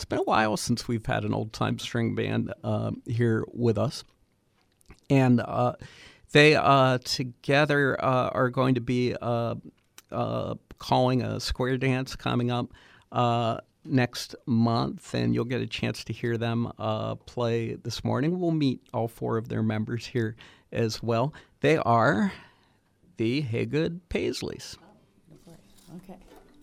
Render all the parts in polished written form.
it's been a while since we've had an old-time string band here with us. And they together are going to be calling a square dance coming up next month, and you'll get a chance to hear them play this morning. We'll meet all four of their members here as well. They are the Haygood Paisleys. Oh, okay.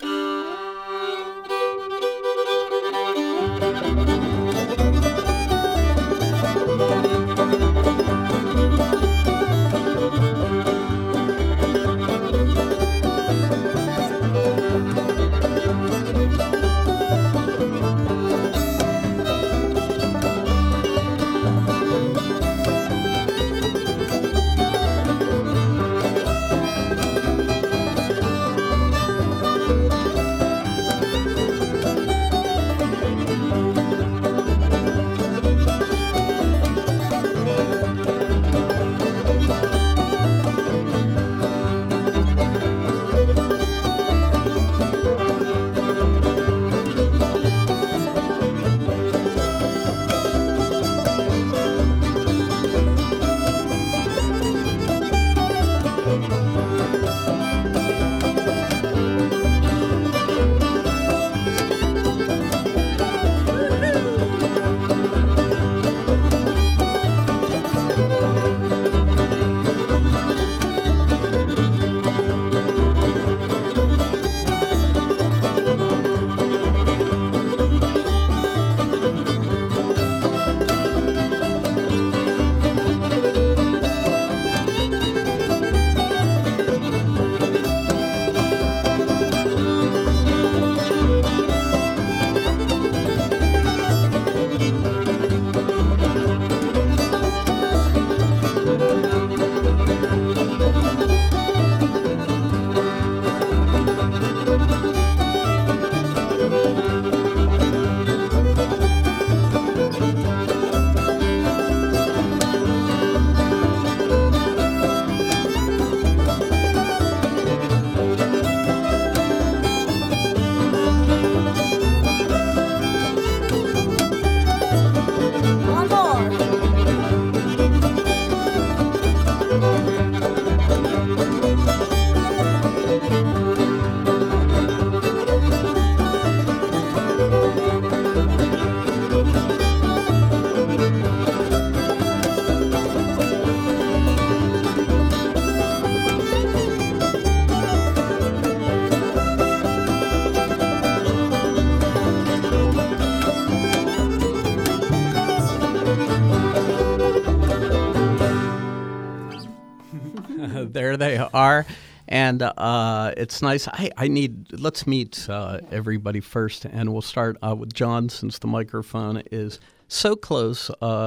There they are, and it's nice. Let's meet everybody first, and we'll start with John, since the microphone is so close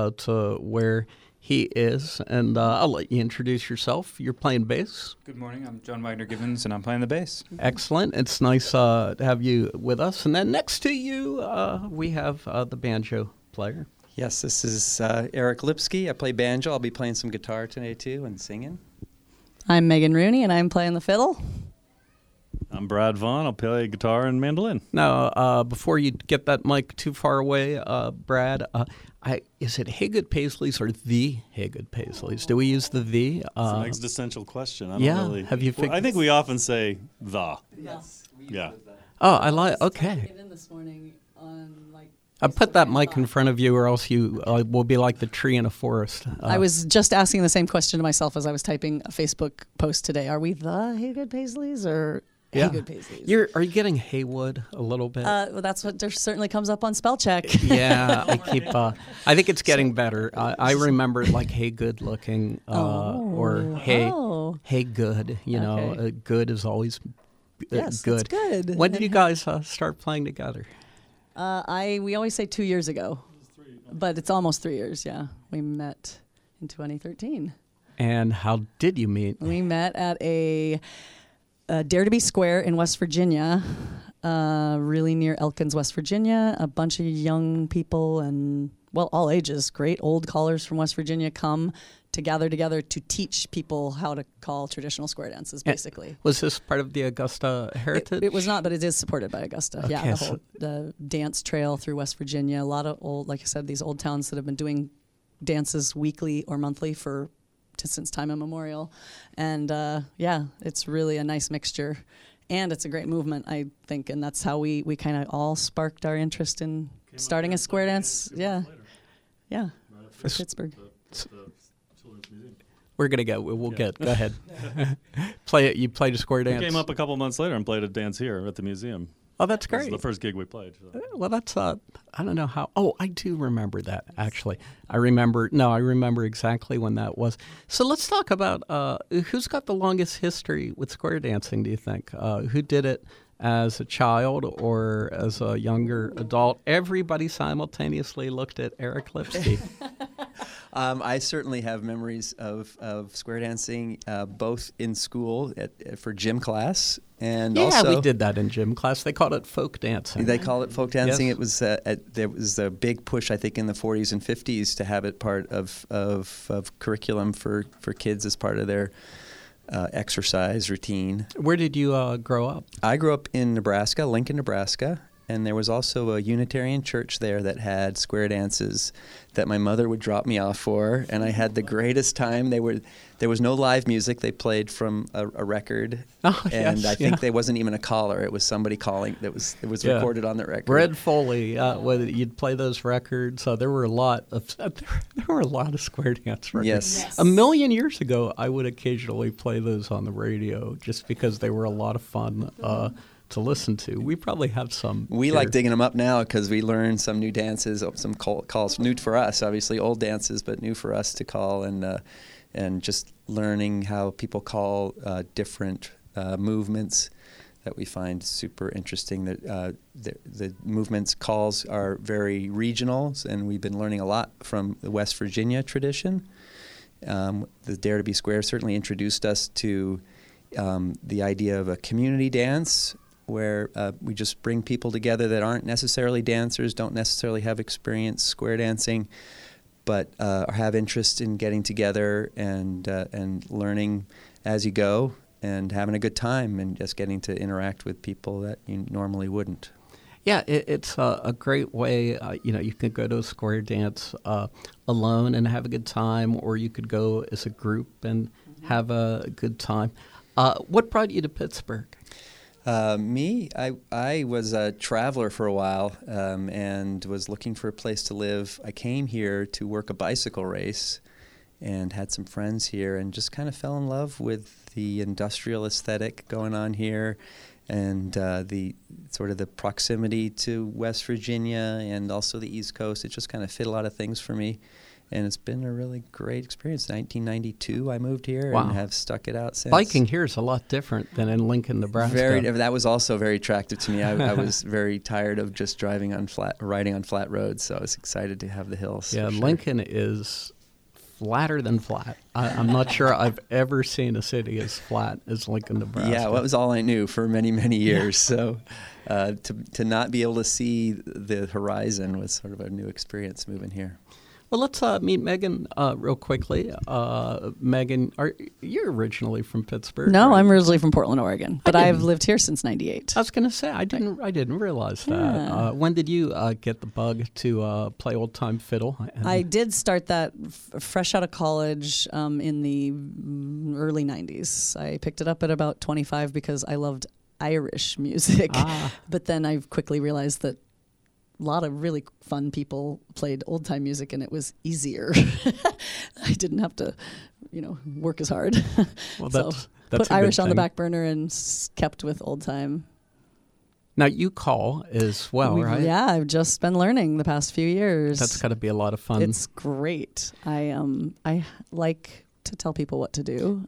to where he is, and I'll let you introduce yourself. You're playing bass. Good morning. I'm John Wagner-Gibbons, and I'm playing the bass. Excellent. It's nice to have you with us. And then next to you, we have the banjo player. Yes, this is Eric Lipsky. I play banjo. I'll be playing some guitar today, too, and singing. I'm Megan Rooney, and I'm playing the fiddle. I'm Brad Vaughn. I'll play guitar and mandolin. Now, before you get that mic too far away, Brad, is it Haygood Paisleys or the Haygood Paisleys? Do we use the? It's an existential question. I don't yeah. really. Have you figured? I think we often say the. Yes. Yeah. Oh, I like. Okay. Get in this morning on like. I put that mic in front of you, or else you will be like the tree in a forest. I was just asking the same question to myself as I was typing a Facebook post today. Are we the Haygood Paisleys or Haygood Paisleys? Are you getting Haywood a little bit? Well, that's what certainly comes up on spell check. Yeah, I keep. I think it's getting better. I remember like Haygood looking, or Hey Good. You know, good is always yes, good. That's good. When did you guys start playing together? We always say 2 years ago, but it's almost 3 years. Yeah, we met in 2013. And how did you meet? We met at a Dare to Be Square in West Virginia, really near Elkins, West Virginia. A bunch of young people and, well, all ages, great old callers from West Virginia come to gather together to teach people how to call traditional square dances, basically. Was this part of the Augusta Heritage? It was not, but it is supported by Augusta. Okay, Yeah, the dance trail through West Virginia. A lot of old, like I said, these old towns that have been doing dances weekly or monthly since time immemorial. And it's really a nice mixture. And it's a great movement, I think. And that's how we kind of all sparked our interest in starting a square dance. Yeah. Yeah. For Pittsburgh. We're gonna go. Go ahead. Play it. You played a square dance. We came up a couple months later and played a dance here at the museum. Oh, that's This is great. the first gig we played. So. Well, that's I don't know how. Oh, I do remember that actually. I remember exactly when that was. So let's talk about who's got the longest history with square dancing. Do you think who did it as a child or as a younger adult? Everybody simultaneously looked at Eric Lipsky. I certainly have memories of square dancing, both in school for gym class and also we did that in gym class. They called it folk dancing. They call it folk dancing. Yes. It was there was a big push, I think, in the 40s and 50s to have it part of curriculum for kids as part of their exercise routine. Where did you grow up? I grew up in Nebraska, Lincoln, Nebraska. And there was also a Unitarian church there that had square dances that my mother would drop me off for, and I had the greatest time. There was no live music; they played from a record, and I think there wasn't even a caller. It was somebody calling. It was recorded on the record. Red Foley, whether you'd play those records. There were a lot of square dance records. Yes. A million years ago, I would occasionally play those on the radio just because they were a lot of fun. To listen to. We probably have some. We here. like digging them up now because we learn some new dances, some calls, new for us, obviously old dances, but new for us to call, and just learning how people call different movements that we find super interesting. That the movements calls are very regional, and we've been learning a lot from the West Virginia tradition. The Dare to Be Square certainly introduced us to the idea of a community dance, where we just bring people together that aren't necessarily dancers, don't necessarily have experience square dancing, but have interest in getting together and learning as you go and having a good time and just getting to interact with people that you normally wouldn't. Yeah, it's a great way. You could go to a square dance alone and have a good time, or you could go as a group and have a good time. What brought you to Pittsburgh? I was a traveler for a while and was looking for a place to live. I came here to work a bicycle race and had some friends here and just kind of fell in love with the industrial aesthetic going on here and the sort of the proximity to West Virginia and also the East Coast. It just kind of fit a lot of things for me. And it's been a really great experience. 1992, I moved here and have stuck it out since. Biking here is a lot different than in Lincoln, Nebraska. That was also very attractive to me. I was very tired of just riding on flat roads, so I was excited to have the hills. Yeah, sure. Lincoln is flatter than flat. I'm not sure I've ever seen a city as flat as Lincoln, Nebraska. Yeah, well, that was all I knew for many, many years. So to not be able to see the horizon was sort of a new experience moving here. Well, let's meet Megan real quickly. Megan, you're originally from Pittsburgh? No, right? I'm originally from Portland, Oregon, but I've lived here since '98. I was going to say I didn't realize that. Yeah. When did you get the bug to play old time fiddle? I did start that fresh out of college in the early '90s. I picked it up at about 25 because I loved Irish music, but then I quickly realized that a lot of really fun people played old time music, and it was easier. I didn't have to, work as hard. Well, so that's put Irish on the back burner and kept with old time. Now you call as well, right? Yeah, I've just been learning the past few years. That's got to be a lot of fun. It's great. I like to tell people what to do.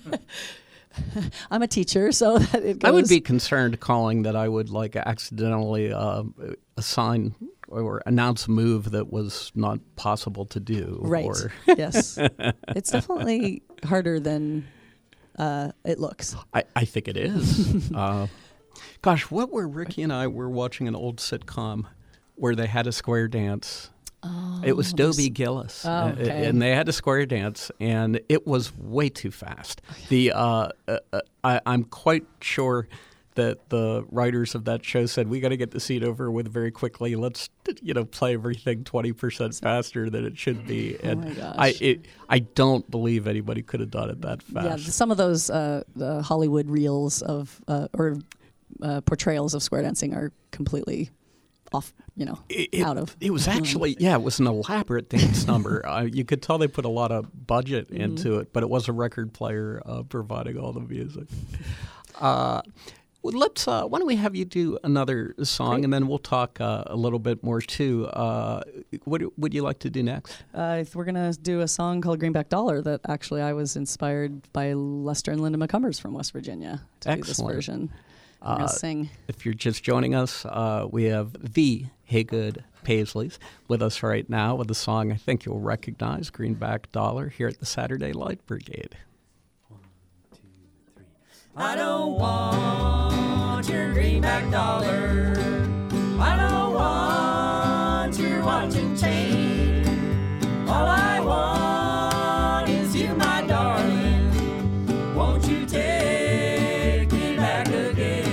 I'm a teacher, so that it goes. I would be concerned calling that I would accidentally assign or announce a move that was not possible to do. Right. Yes. It's definitely harder than it looks. I think it is. Gosh, what were Ricky and I were watching an old sitcom where they had a square dance. It was Dobie Gillis, Oh, okay. and they had a square dance, and it was way too fast. I'm quite sure that the writers of that show said, we got to get the scene over with very quickly. Let's play everything 20% faster than it should be. And my gosh. I don't believe anybody could have done it that fast. Yeah, some of those the Hollywood reels of or portrayals of square dancing are completely off, out of. It was actually, it was an elaborate dance number. You could tell they put a lot of budget into it, but it was a record player providing all the music. Let's. Why don't we have you do another song, Great. and then we'll talk a little bit more too. What would you like to do next? We're gonna do a song called "Greenback Dollar" that actually I was inspired by Lester and Linda McCumbers from West Virginia to do this Excellent. version. I'm gonna sing. If you're just joining us, we have the Haygood Paisleys with us right now with a song I think you'll recognize, "Greenback Dollar," here at the Saturday Light Brigade. I don't want your greenback dollar. I don't want your watch and chain. All I want is you, my darling. Won't you take me back again?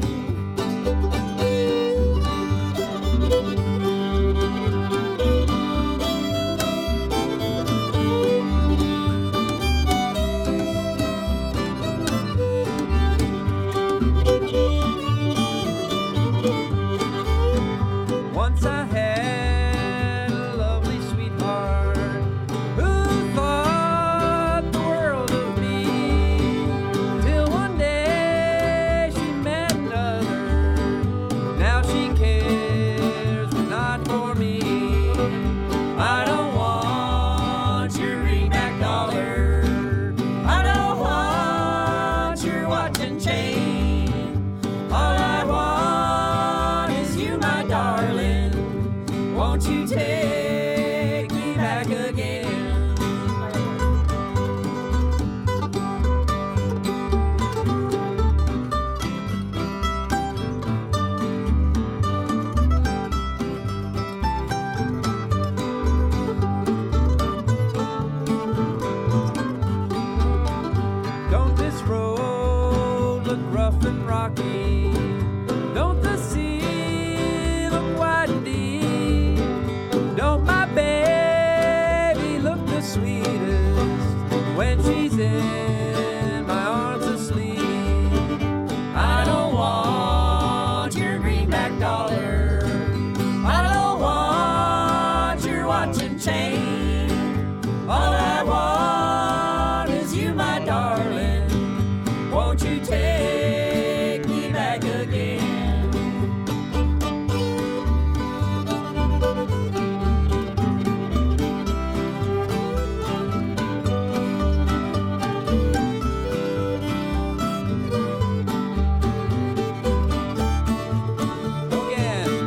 Once I had a lovely sweetheart who thought the world of me, till one day she met another. Now she cares, but not for me. I don't want your greenback dollar. I don't want your watch and chain. All I want is you, my darling. Won't you take me back again? Don't this road look rough and rocky? Don't the sea look wide and deep? Don't my baby look the sweetest when she's in my arms asleep? I don't want your greenback dollar. I don't want your watch and chain. All I want is you, my darling. Won't you take me back again? Again.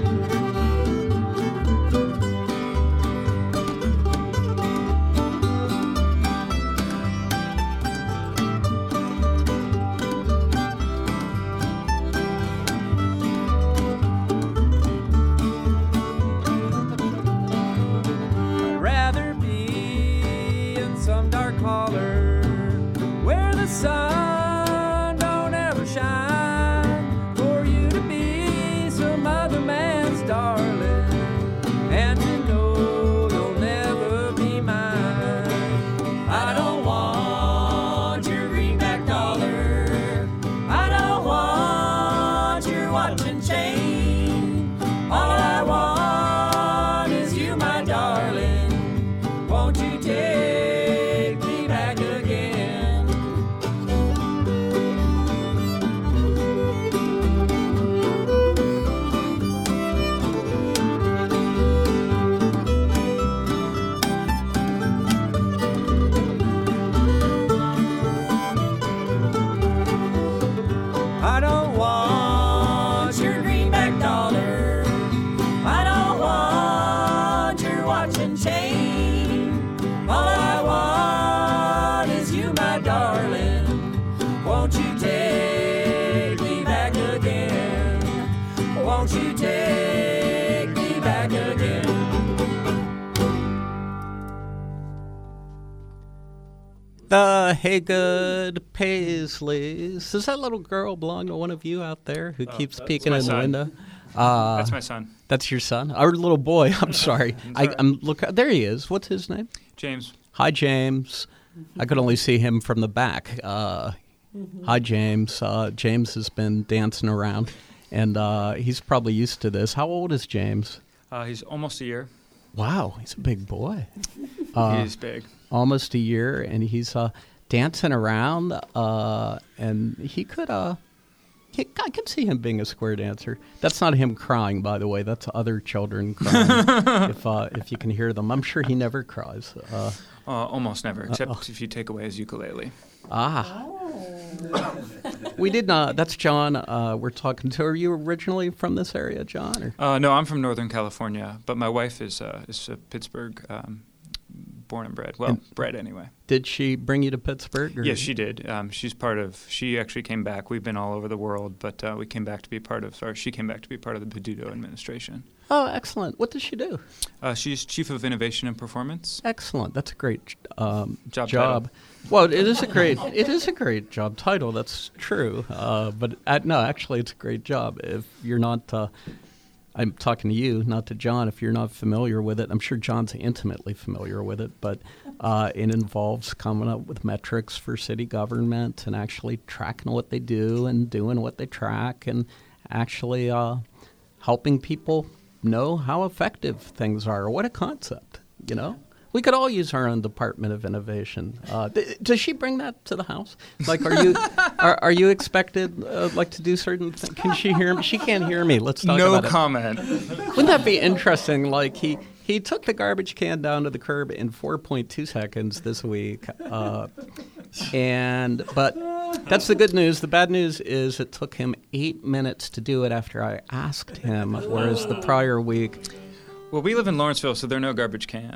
I'd rather be in some dark holler where the sun don't ever shine, for you to be some other man's darling, and to know you'll never be mine. I don't want your greenback dollar. I don't want your watch and chain. All I want is you, my darling. Won't you take me back again? I don't want your greenback dollar. I don't want your watch and chain. All I want is you, my darling. Won't you take me back again? Won't you take me back again? The Haygood Paisleys. Does that little girl belong to one of you out there who keeps peeking my in the son. window? That's my son, That's your son? Our little boy. I'm sorry. I'm there he is. What's his name? James. Hi, James. I could only see him from the back. Hi, James. James has been dancing around, and he's probably used to this. How old is James? He's almost a year. Wow, he's a big boy. He's big. Almost a year, and he's dancing around, and he could. I could see him being a square dancer. That's not him crying, by the way. That's other children crying. If you can hear them, I'm sure he never cries. Almost never, except if you take away his ukulele. We did not. That's John. We're talking to. Are you originally from this area, John? Or? No, I'm from Northern California, but my wife is Pittsburgh, born and bred. Well, bred anyway. Did she bring you to Pittsburgh? Or? Yes, she did. She actually came back. We've been all over the world, but she came back to be part of the Peduto administration. Oh, excellent. What does she do? She's Chief of Innovation and Performance. Excellent. That's a great Job title. Well, it is a great job title. That's true. But no, actually, it's a great job. If you're not, I'm talking to you, not to John. If you're not familiar with it, I'm sure John's intimately familiar with it. But it involves coming up with metrics for city government and actually tracking what they do and doing what they track and actually helping people know how effective things are. What a concept, you know? We could all use our own Department of Innovation. Does she bring that to the house? Like, are you expected to do certain things? Can she hear me? She can't hear me. Let's talk about it. No comment. Wouldn't that be interesting? Like he took the garbage can down to the curb in 4.2 seconds this week. But that's the good news. The bad news is it took him 8 minutes to do it after I asked him, whereas the prior week. Well, we live in Lawrenceville, so there are no garbage cans.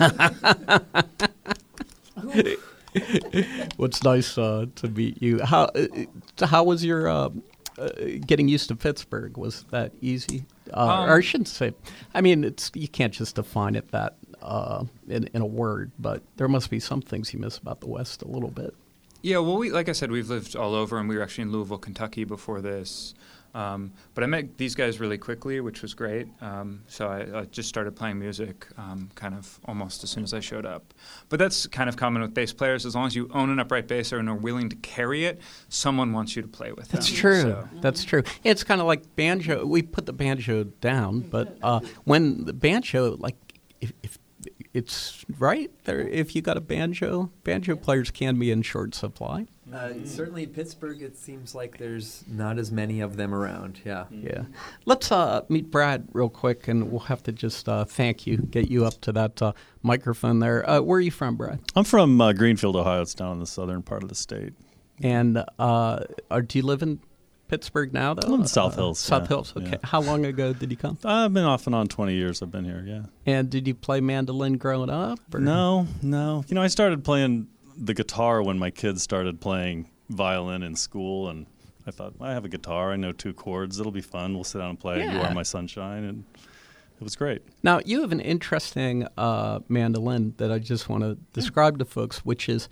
Well, it's nice to meet you. How was your getting used to Pittsburgh? Was that easy? Or I shouldn't say. I mean, you can't just define it that in a word, but there must be some things you miss about the West a little bit. Yeah, well, like I said, we've lived all over, and we were actually in Louisville, Kentucky before this. But I met these guys really quickly, which was great. So I just started playing music kind of almost as soon as I showed up. But that's kind of common with bass players. As long as you own an upright bass and are willing to carry it, someone wants you to play with them. That's true. So. That's true. It's kind of like banjo. We put the banjo down, but when the banjo, like, if it's right there, if you got a banjo players can be in short supply. Certainly in Pittsburgh, it seems like there's not as many of them around. Yeah. Yeah. Let's meet Brad real quick, and we'll have to just thank you, get you up to that microphone there. Where are you from, Brad? I'm from Greenfield, Ohio. It's down in the southern part of the state. And do you live in Pittsburgh now, though? I live in South Hills. South Hills, okay. Yeah. How long ago did you come? I've been off and on 20 years. I've been here, yeah. And did you play mandolin growing up? Or? No. You know, I started playing the guitar when my kids started playing violin in school, and I thought, I have a guitar. I know 2 chords. It'll be fun. We'll sit down and play You Are My Sunshine, and it was great. Now, you have an interesting mandolin that I just want to describe to folks, which is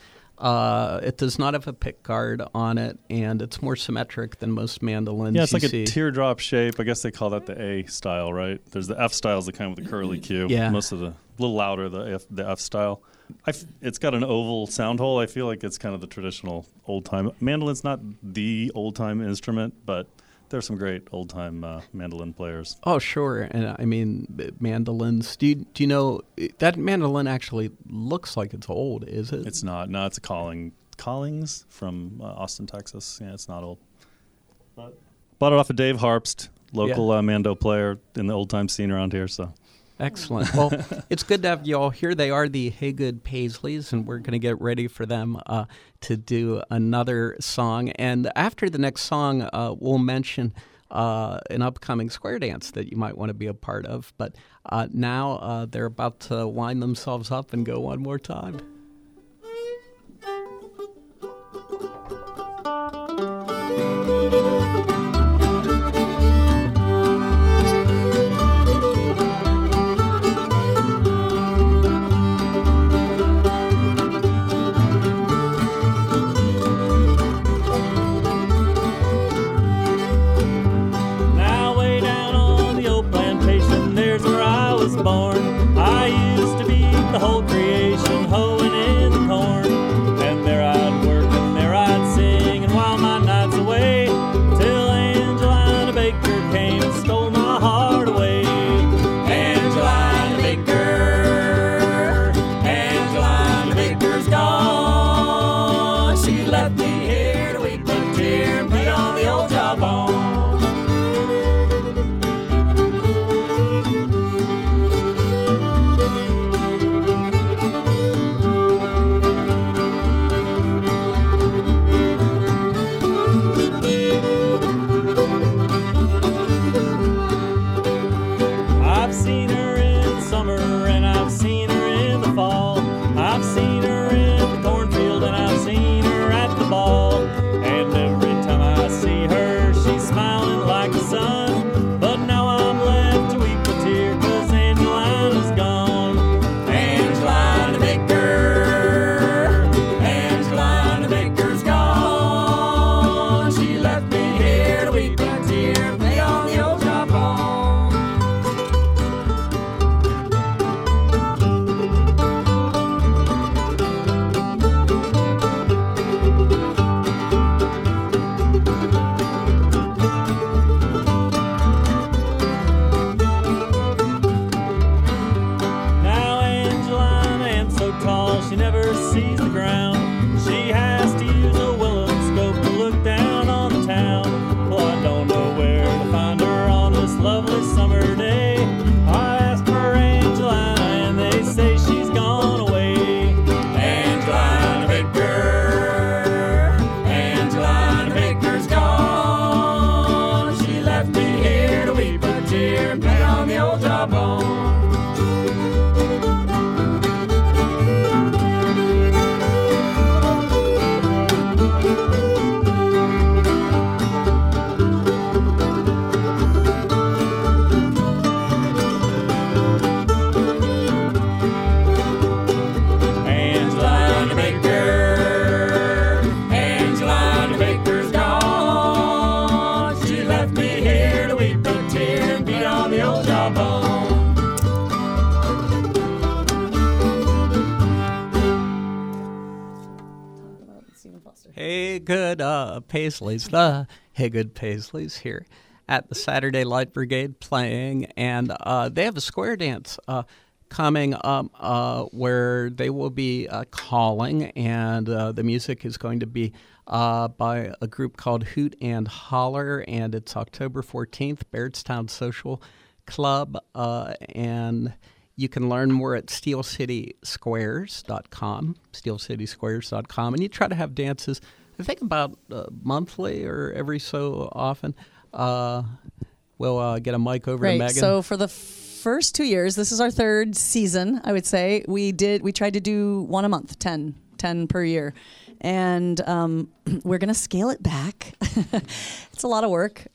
it does not have a pick guard on it, and it's more symmetric than most mandolins. Yeah, it's like see. a teardrop shape. I guess they call that the A style, right? There's the F style is the kind with the curly Q. Yeah. Most of a little louder, the F style. It's got an oval sound hole. I feel like it's kind of the traditional old-time. Mandolin's not the old-time instrument, but there's some great old-time mandolin players. Oh, sure. And I mean, mandolins. Do you know that mandolin actually looks like it's old? Is it? It's not. No, it's a Collings from Austin, Texas. Yeah, it's not old. But bought it off of Dave Harpst, local mando player in the old-time scene around here. So. Excellent. Well, it's good to have you all here. They are the Haygood Paisleys, and we're going to get ready for them to do another song. And after the next song, we'll mention an upcoming square dance that you might want to be a part of. But now they're about to wind themselves up and go one more time. born. I used to be the whole creation, hoeing in the corn. And there I'd work and there I'd sing, and while my nights away, till Angelina Baker came and stole my heart away. Angelina Baker, Angelina Baker's gone. She left me here to weep a tear and bleed on the old jawbone. I've seen her in summer and I've seen her in the fall. I've seen her in the cornfield and I've seen her at the ball. And every time I see her, she's smiling like the sun. But now I'm left to weep a tear, 'cause Angelina's gone. Angelina Baker, Angelina Baker's gone. She left me here to weep a tear, play on the old jawbone. Now Angelina ain't so tall, she never sees the ground. She has to use a Willem scope to look down on the town. Well, I don't know where to find her on this lovely summer day. I asked for Angelina and they say she's gone away. Angelina Baker, Angelina Baker's gone. She left me here to weep a tear and play on the old jawbone. Angelina Baker, Angelina Baker's gone. She left me here to weep a tear and beat on the old jawbone. Hey, good Paisleys. The Hey Good Paisleys here at the Saturday Light Brigade playing, and they have a square dance coming up where they will be calling, and the music is going to be by a group called Hoot and Holler, and it's October 14th, Bairdstown Social Club, and you can learn more at steelcitysquares.com, steelcitysquares.com, and you try to have dances, I think about monthly or every so often. We'll get a mic over to Right. Megan. So for the first 2 years, this is our third season, I would say. We tried to do one a month, 10 per year. And we're going to scale it back. It's a lot of work.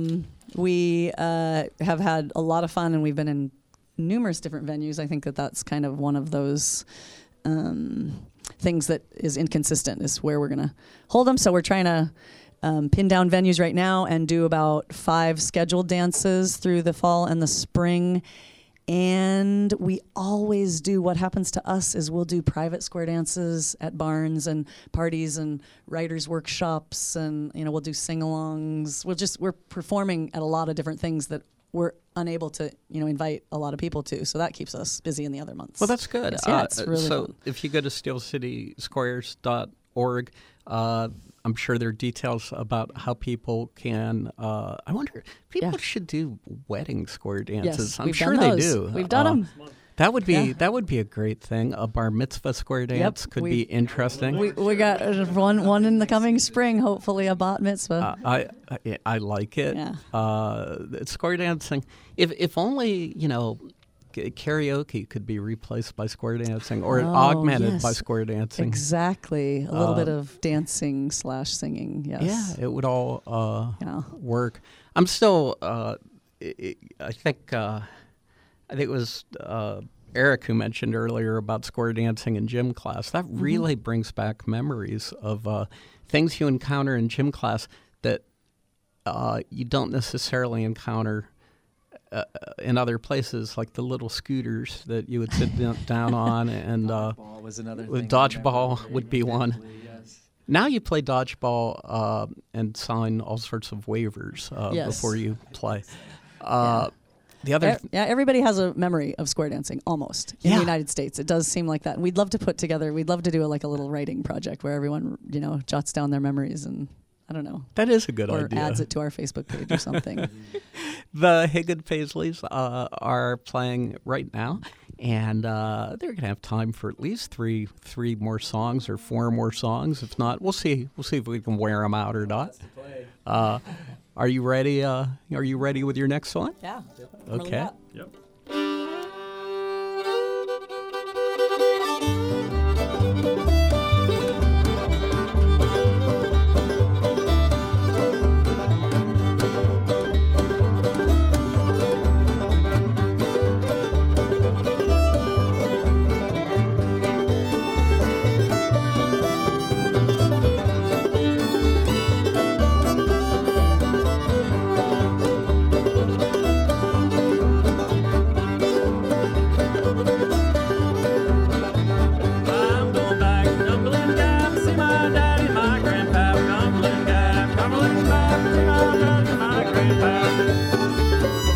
We have had a lot of fun, and we've been in numerous different venues. I think that's kind of one of those things that is inconsistent, is where we're going to hold them. So we're trying to pin down venues right now and do about 5 scheduled dances through the fall and the spring. And we always do, what happens to us is we'll do private square dances at barns and parties and writers' workshops, and we'll do sing-alongs. We're performing at a lot of different things that we're unable to invite a lot of people to, so that keeps us busy in the other months. Well, that's good. Yeah, it's really so fun. if you go to steelcitysquares.org, I'm sure there are details about how people can. I wonder, people should do wedding square dances. Yes, I'm we've sure done they those. do. We've done them. That would be Yeah. that would be a great thing. A bar mitzvah square dance could be interesting. We got one in the coming spring, hopefully a bat mitzvah. I like it. Yeah. Square dancing. If only karaoke could be replaced by square dancing, or augmented by yes. square dancing. Exactly. A little bit of dancing / singing. Yes. Yeah, it would all Yeah. work. I'm still. I think it was Eric who mentioned earlier about square dancing in gym class. That really brings back memories of things you encounter in gym class that you don't necessarily encounter in other places, like the little scooters that you would sit down on, and Dodgeball was another thing. dodgeball would be one. Yes. Now you play dodgeball and sign all sorts of waivers Yes. before you play. The other, Everybody has a memory of square dancing, almost, in the United States. It does seem like that. And we'd love to do a little writing project where everyone, jots down their memories and, I don't know. that is a good Or idea. adds it to our Facebook page or something. The Higgin Paisleys are playing right now, and they're going to have time for at least three more songs or 4 more songs. If not, we'll see. We'll see if we can wear them out or not. Are you ready? Are you ready with your next song? Yeah. Okay. Yep. I'm going back to Cumberland Gap to see my daddy, my grandpa. Cumberland Gap, Cumberland Gap, to see my daddy, my grandpa.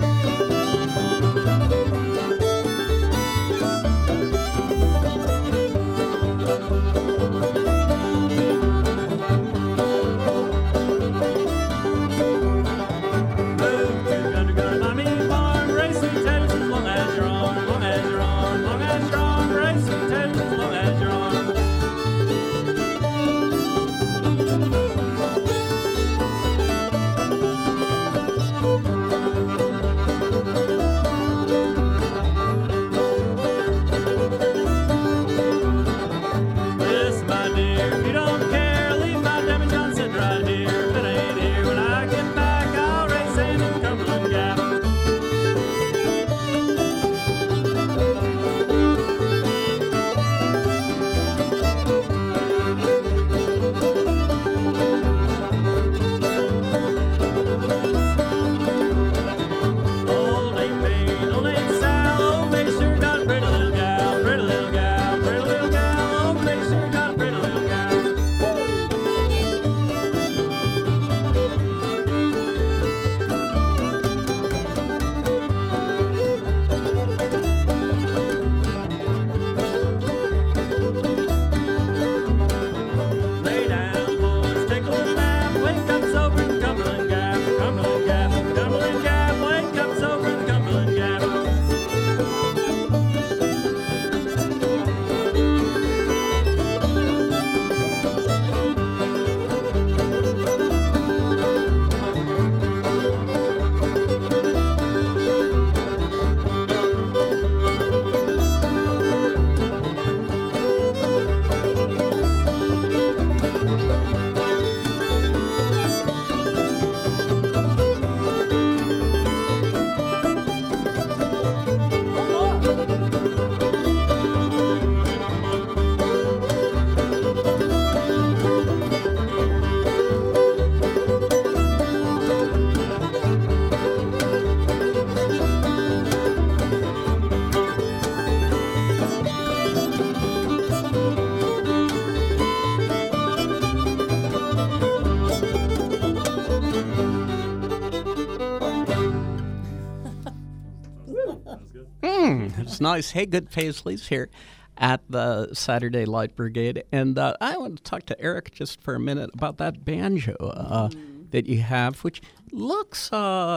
Move to Gundergun, Mommy Farm, race sweet taters as long as you're on, long as you're on, long as you're on, race sweet taters as long as you're on. Listen, my dear, if you don't care, leave my Debbie Johnson right here. If it ain't here when I get back, I'll race in Cumberland Gap. Old Aunt May, old Aunt Sal, old May sure got a pretty little gal, pretty little gal, pretty little gal. Old May sure got a pretty little gal. Lay down, boys, take a little nap. Wake up sober in Cumberland Gap, Cumberland Gap, Cumberland Gap. Wake up sober in Cumberland Gap. It's nice. Hey, Good Paisleys here at the Saturday Light Brigade. And I want to talk to Eric just for a minute about that banjo that you have, which looks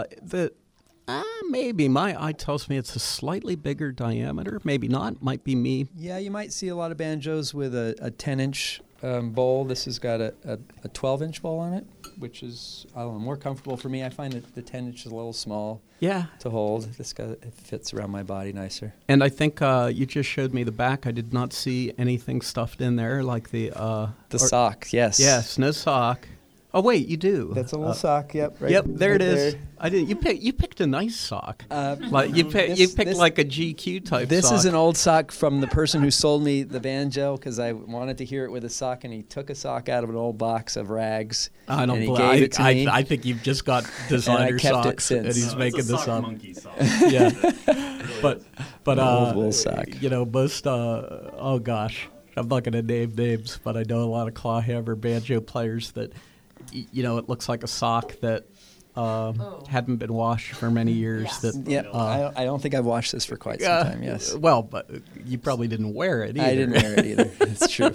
maybe my eye tells me it's a slightly bigger diameter. Maybe not. Might be me. Yeah, you might see a lot of banjos with a 10-inch bowl. This has got a 12-inch bowl on it, which is, I don't know, more comfortable for me. I find that the 10-inch is a little small Yeah. to hold. It fits around my body nicer. And I think you just showed me the back. I did not see anything stuffed in there like the The sock, yes. Yes, no sock. Oh wait, you do. That's a little sock. Yep. Right, Yep, there right it is. there. I didn't. You picked a nice sock. Like you this- picked this- like a GQ type. This sock. is an old sock from the person who sold me the banjo because I wanted to hear it with a sock, and he took a sock out of an old box of rags. I don't and he believe. gave it to me. I think you've just got I designer kept it socks, since. and he's No, making it's a this sock up. monkey sock. Yeah, but Old wool sock. you know, most oh gosh, I'm not going to name names, but I know a lot of clawhammer banjo players that you know it looks like a sock that hadn't been washed for many years. Yes. That Yeah, I don't think I've watched this for quite some time. Yes, Well, but you probably didn't wear it either. I didn't wear it either. It's true.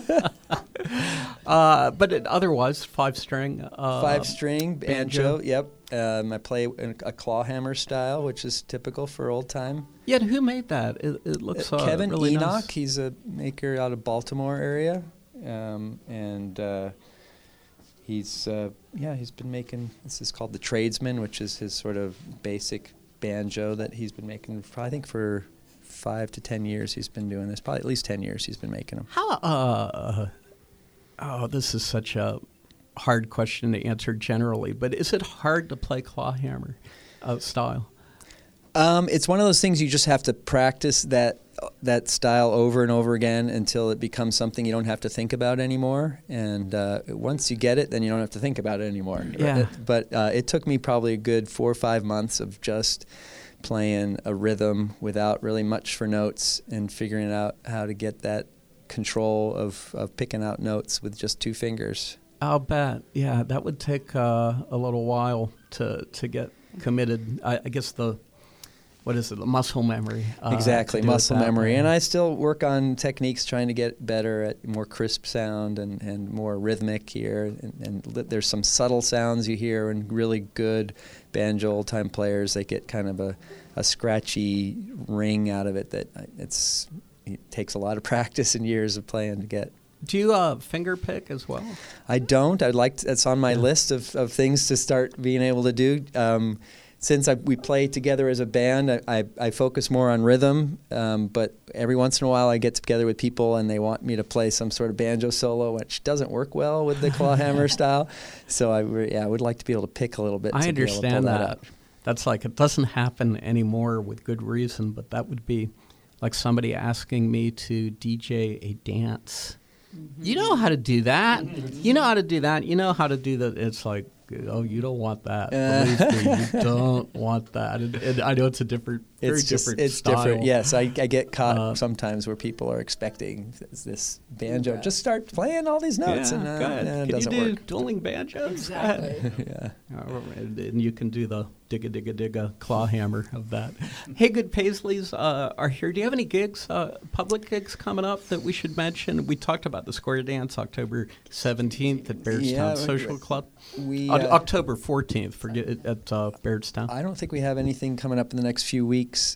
But otherwise, 5-string. 5-string banjo. banjo. Yep. I play a clawhammer style, which is typical for old time. Yeah, and who made that? It looks Kevin really Enoch. nice. He's a maker out of Baltimore area, he's been making. This is called the Tradesman, which is his sort of basic banjo that he's been making. I think for 5 to 10 years he's been doing this. Probably at least 10 years he's been making them. How? This is such a hard question to answer generally, but is it hard to play clawhammer style? It's one of those things you just have to practice that style over and over again until it becomes something you don't have to think about anymore. And once you get it, then you don't have to think about it anymore. Yeah. But it took me probably a good 4 or 5 months of just playing a rhythm without really much for notes and figuring out how to get that control of picking out notes with just 2 fingers. I'll bet. Yeah, that would take a little while to get committed. I guess the muscle memory. Exactly, to do it muscle that memory. way. And I still work on techniques trying to get better at more crisp sound and more rhythmic here. And there's some subtle sounds you hear in really good banjo old-time players. They get kind of a scratchy ring out of it that it takes a lot of practice and years of playing to get. Do you finger pick as well? I don't. It's on my list of things to start being able to do. Since we play together as a band, I focus more on rhythm, but every once in a while I get together with people and they want me to play some sort of banjo solo, which doesn't work well with the clawhammer style. So I would like to be able to pick a little bit. I to be able to understand pull that. out. That's like, it doesn't happen anymore with good reason, but that would be like somebody asking me to DJ a dance. You know how to do that. You know how to do that. You know how to do that. It's like, oh, you don't want that. Believe me, you don't want that. And I know it's a different, very different It's style. different. Yes, I get caught sometimes where people are expecting this banjo. Just start playing all these notes, and go ahead. it Can doesn't you do work. dueling banjos? Exactly. Yeah. And you can do the digga claw hammer of that. Hey, good Paisleys are here. Do you have any gigs, public gigs coming up that we should mention? We talked about the Square Dance October 17th at Bairdstown Social Club. October 14th at Bairdstown. I don't think we have anything coming up in the next few weeks.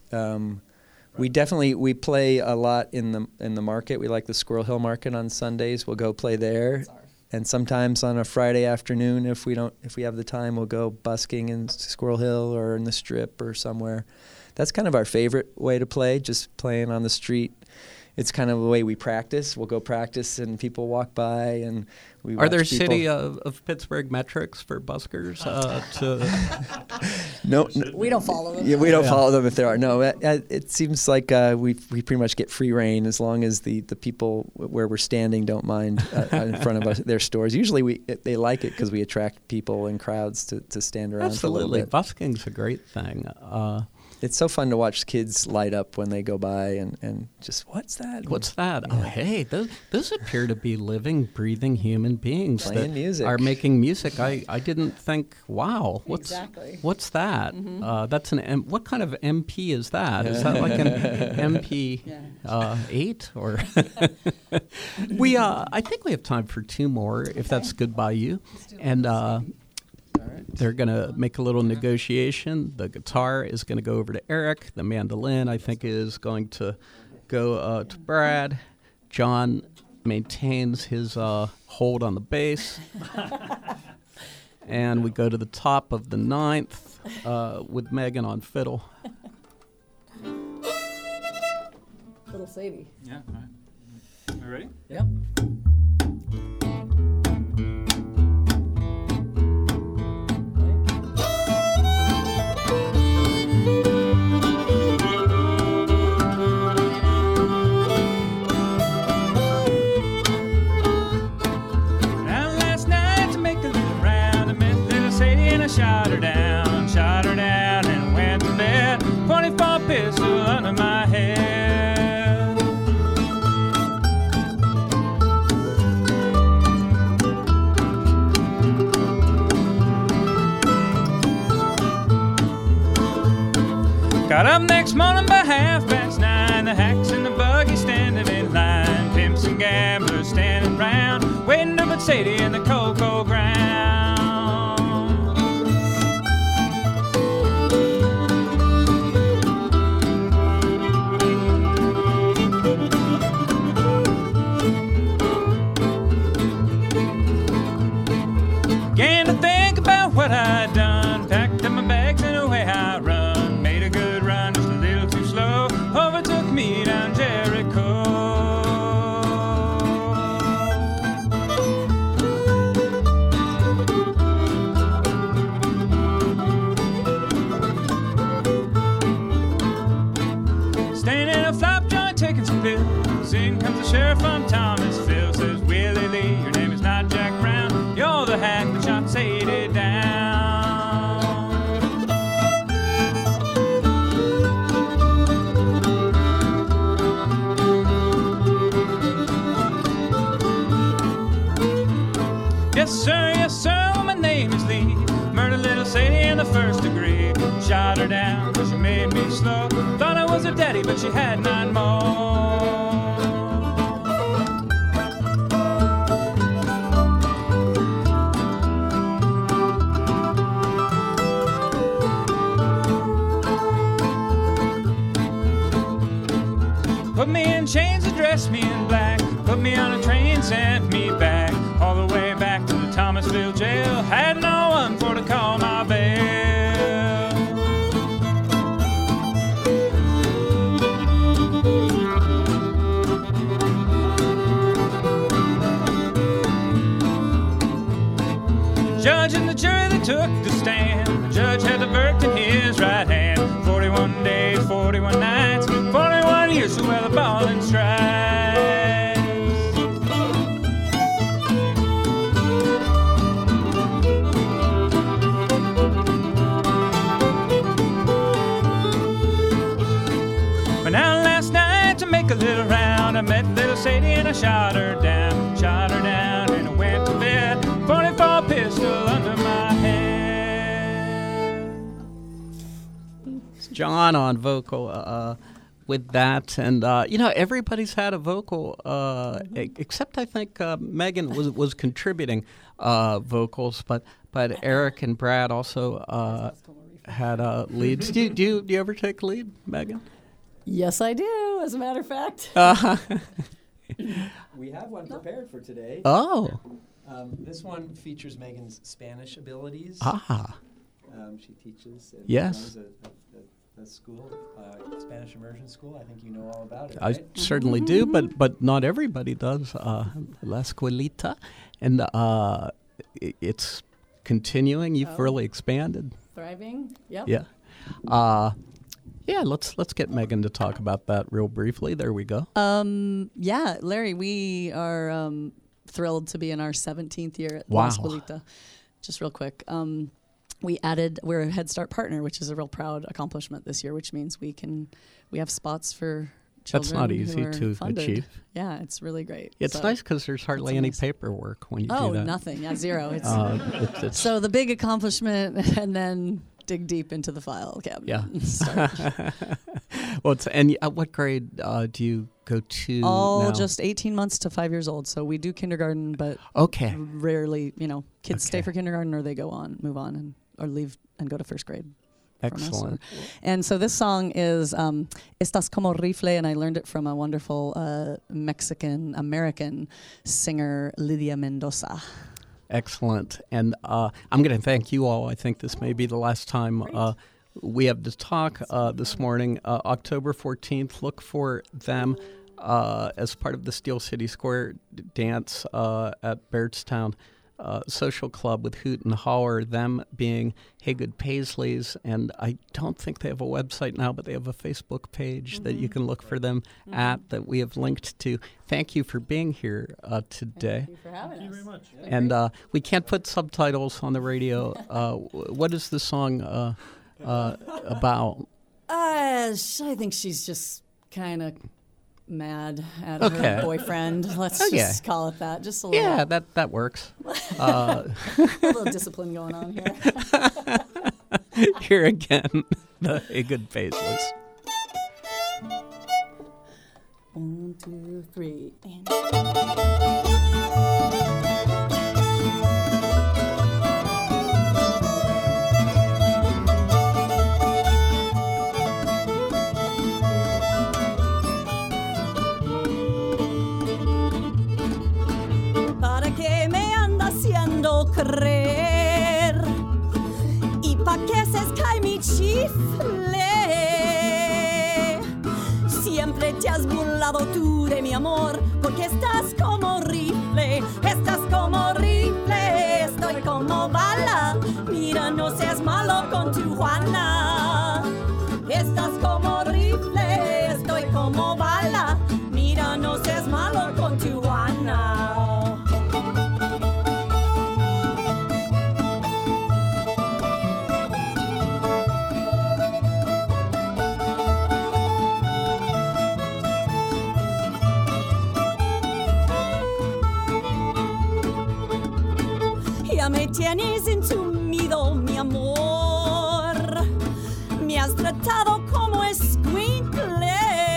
We play a lot in the market. We like the Squirrel Hill Market on Sundays. We'll go play there. And sometimes on a Friday afternoon, if we have the time, we'll go busking in Squirrel Hill or in the Strip or somewhere. That's kind of our favorite way to play, just playing on the street. It's kind of the way we practice. We'll go practice, and people walk by, and we watch Are there people. City of Pittsburgh metrics for buskers? No, We don't follow them. yeah, we don't follow them if there are. No, it seems like we pretty much get free reign as long as the people where we're standing don't mind in front of us, their stores. Usually they like it because we attract people and crowds to stand around for a little Absolutely. bit. Busking's a great thing. It's so fun to watch kids light up when they go by and just, what's that? What's that? Oh, hey, those appear to be living, breathing human beings Playing that music. are making music. I didn't think, wow, what's that? That's what kind of MP is that? Is that like an MP 8 or? I think we have time for 2 more, if that's good by you, and. They're going to make a little negotiation. The guitar is going to go over to Eric. The mandolin, I think, is going to go to Brad. John maintains his hold on the bass. And we go to the top of the 9th with Megan on fiddle. Little Sadie. Yeah. All right. Are you ready? Yep. next morning by 9:30, the hacks and the buggy standing in line. Pimps and gamblers standing round, waiting up at Sadie in the cold, cold ground. Began to think about what I'd done, packed up my bags and away I run. Made a good run, just a little too slow, overtook me down Jericho. Staying in a flop joint, taking some pills. In comes the sheriff from Thomasville, says, Willie Lee, your name is not Jack Brown. You're the hack that shot Sadie down. Yes, sir, my name is Lee. Murdered little Sadie in the first degree. Shot her down, cause she made me slow. Thought I was her daddy, but she had 9 more. Put me in chains and dressed me in black. Put me on a train, sent me back. All the way back to the Thomasville jail. Had no one for to call my bail. Judge and the jury, they took the stand. The judge had the verdict in his right hand. 41 days, 41 nights, 41 years to wear the ball and stripes. Went out last night to make a little round. I met little Sadie and I shot her down, and I went to bed. 44 pistol under my head. It's John on vocal with that, and everybody's had a vocal except I think Megan was contributing vocals, but Eric and Brad also had leads. Do you ever take lead, Megan? Yes, I do, as a matter of fact. We have one prepared for today. Oh. This one features Megan's Spanish abilities. She teaches and yes. runs a school, Spanish immersion school. I think you know all about it, I right? certainly do, but not everybody does. La Escuelita, and it's continuing. You've really expanded. Thriving. Yep. Yeah. Let's get Megan to talk about that real briefly. There we go. Yeah, Larry, we are thrilled to be in our 17th year at Wow. La Escuelita. Just real quick. We're a Head Start partner, which is a real proud accomplishment this year, which means we have spots for children. That's not easy who are to funded. achieve. Yeah, it's really great. It's nice because there's hardly any paperwork when you do that. Oh, nothing. Yeah, zero. It's it's so the big accomplishment, and then dig deep into the file cabinet. Yeah. And start. Well, what grade do you go to All now? just 18 months to 5 years old. So we do kindergarten, but Okay. rarely, kids stay Okay. for kindergarten or they move on or leave and go to first grade. Excellent. And so this song is Estás como rifle, and I learned it from a wonderful Mexican-American singer, Lydia Mendoza. Excellent. And I'm going to thank you all. I think this may be the last time we have to talk this morning. October 14th, look for them as part of the Steel City Square dance at Bairdstown Social Club with Hoot and Holler, them being Haygood Paisleys. And I don't think they have a website now, but they have a Facebook page that you can look for them at, that we have linked to. Thank you for being here today. Thank you for having us. Thank you very much. And we can't put subtitles on the radio. What is the song about? I think she's just kind of mad at Okay. her boyfriend. Let's Okay. just call it that. Just a little, Yeah, that works. a little discipline going on here. Here again, the Haygood Paisleys. 1, 2, 3, and... ¿Para qué me anda haciendo creer? ¿Y pa' qué se cae mi chifle? Siempre te has burlado tú de mi amor, porque estás como rifle, estás como rifle, estoy como bala. Mira, no seas malo con tu Juana. Estás como rifle, estoy como bala. Mira, no seas malo con tu Juana. Ya me tienes entumido, mi amor. Me has tratado como escuincle.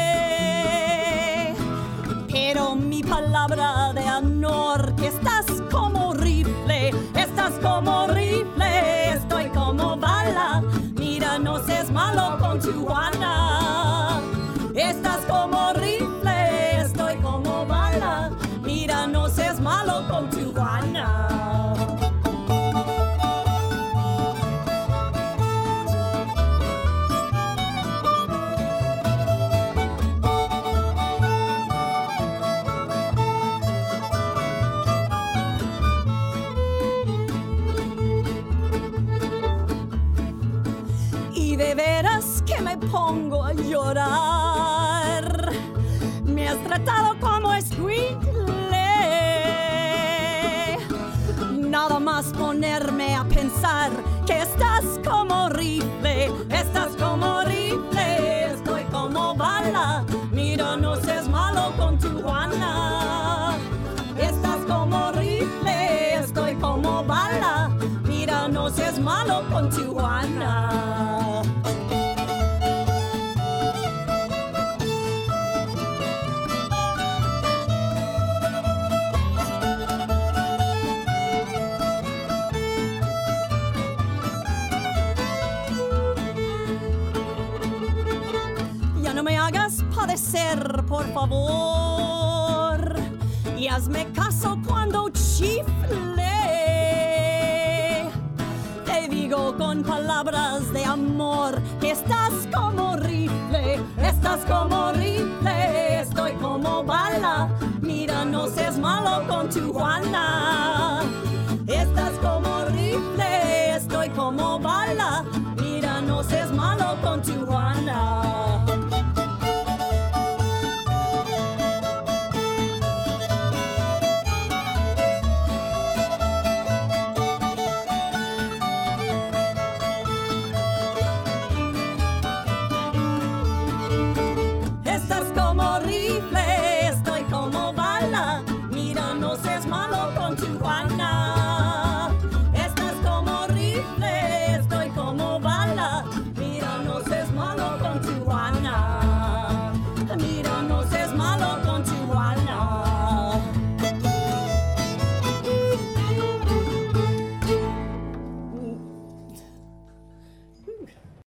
Pero mi palabra de honor, que estás como rifle, estás como rifle, estoy como bala. Mira, no seas malo con tu Juana. Estás como rifle, estoy como bala. Mira, no seas malo con tu Juana. Y de veras que me pongo a llorar. Me has tratado como escuincle. Nada más ponerme a pensar que estás como rifle, estás como rifle, estoy como bala. Mira, no seas malo con tu Juana. Estás como rifle, estoy como bala. Mira, no seas malo con tu Juana. Ya no me hagas padecer, por favor, y hazme caso cuando chifle. Te digo con palabras de amor que estás como rifle, estás como rifle, estoy como bala. Mira, no seas malo con tu Juana. Estás como rifle, estoy como bala. Mira, no seas malo con tu Juana. Estás como rifle.